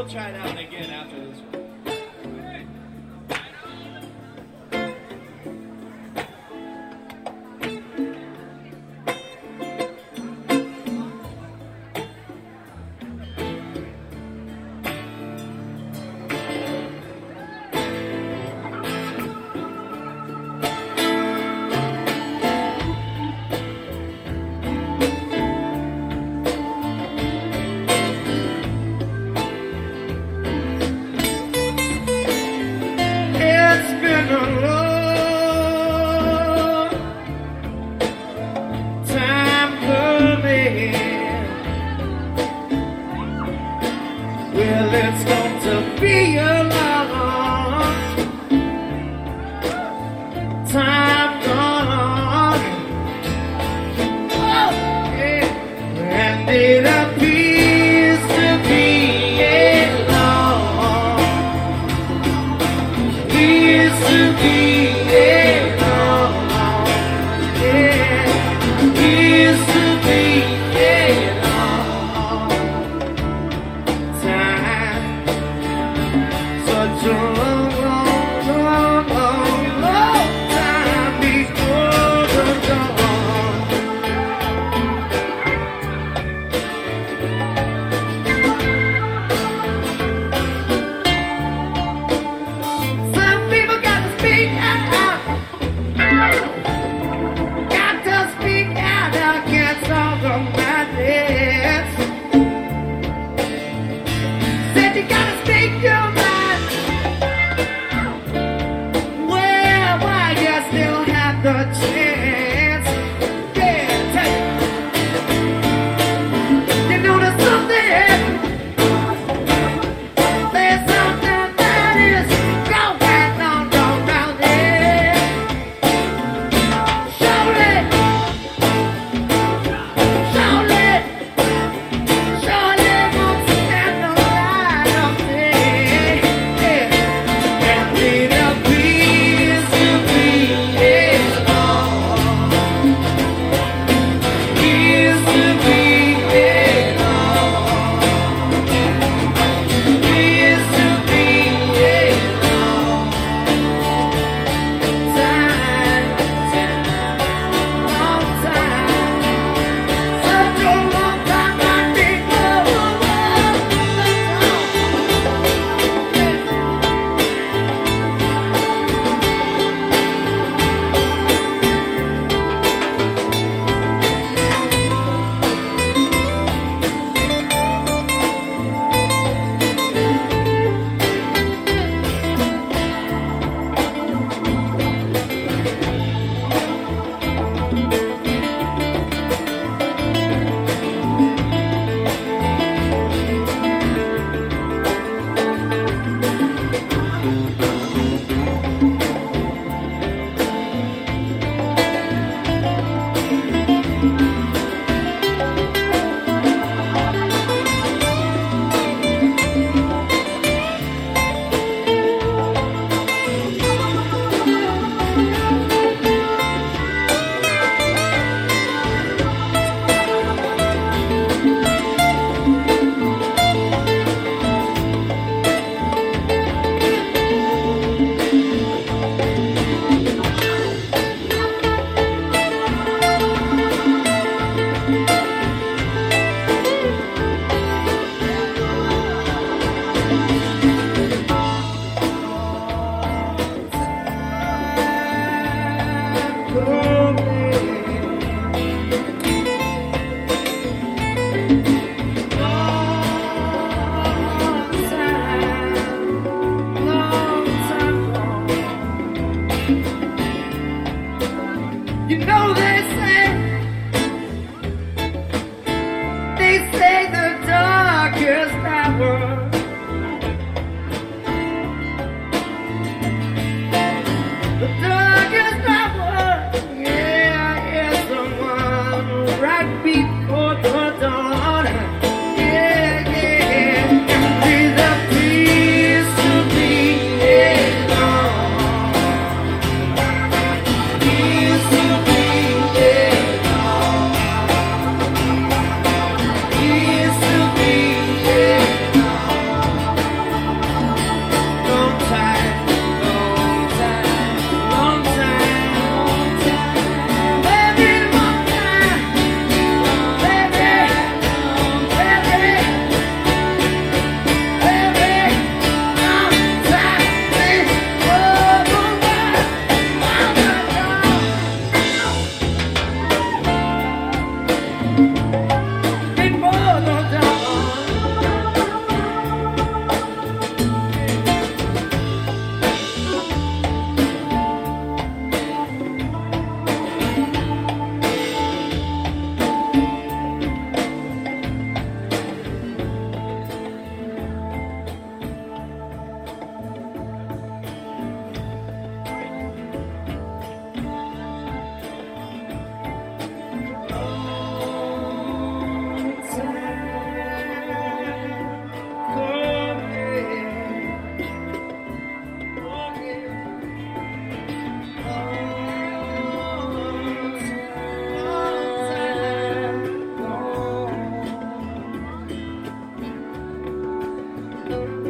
we'll try it out again after this one. Well, it's going to be a long time gone. Oh, yeah. And it appears to be a long, appears to be a long, yeah, appears to be a long time. Such a long, long, long, long, long time before the dawn. Some people got to speak out, got to speak out against all the madness. Said you gotta speak your mind. Well, why you still have the chance? Yeah, tell you. You know there's something. There's something that is going on around here. Surely, surely won't stand the light of day. Yeah. And it appears to be a long, appears to be a long, appears to be a long time, long time, such a long time I think you know they say the darkest hour Bye.